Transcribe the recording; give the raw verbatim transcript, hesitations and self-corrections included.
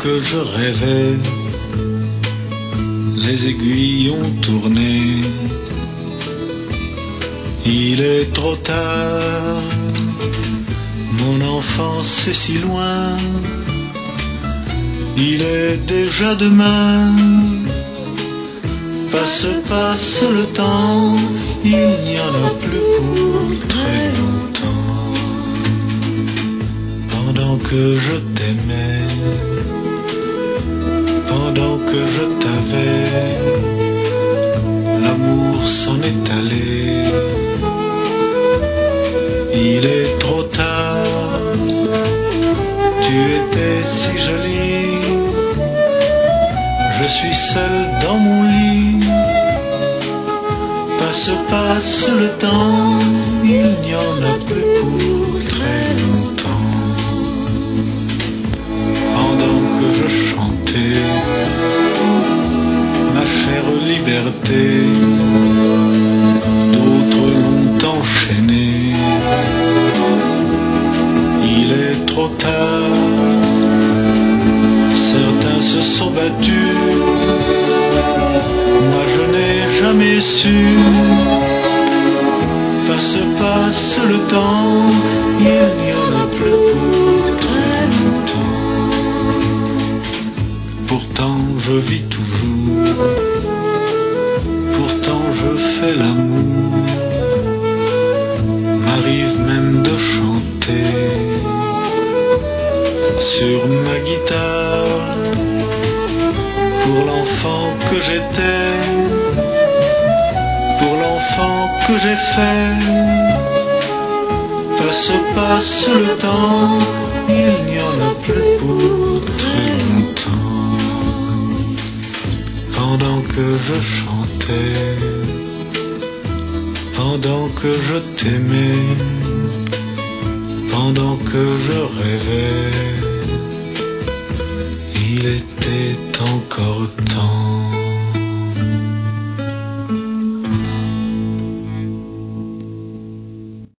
que je rêvais, les aiguilles ont tourné. Il est trop tard, mon enfance est si loin. Il est déjà demain, passe, passe le temps, il n'y en a plus pour très longtemps. Pendant que je t'aimais, pendant que je t'avais, l'amour s'en est allé. Il est trop tard, tu étais si jolie. Je suis seul dans mon lit. Passe, passe le temps, il n'y en a plus pour très longtemps. Pendant que je chantais ma chère liberté, d'autres l'ont enchaîné. Il est trop tard, certains se sont battus, moi je n'ai jamais su. Passe, passe le temps, il n'y en a plus pour très longtemps. Pourtant je vis toujours, pourtant je fais l'amour, m'arrive même de chanter sur ma guitare pour l'enfant que j'étais, pour l'enfant que j'ai fait. Passe, passe le temps, il n'y en a plus pour très longtemps. Pendant que je chantais, pendant que je t'aimais, pendant que je rêvais, il était encore temps.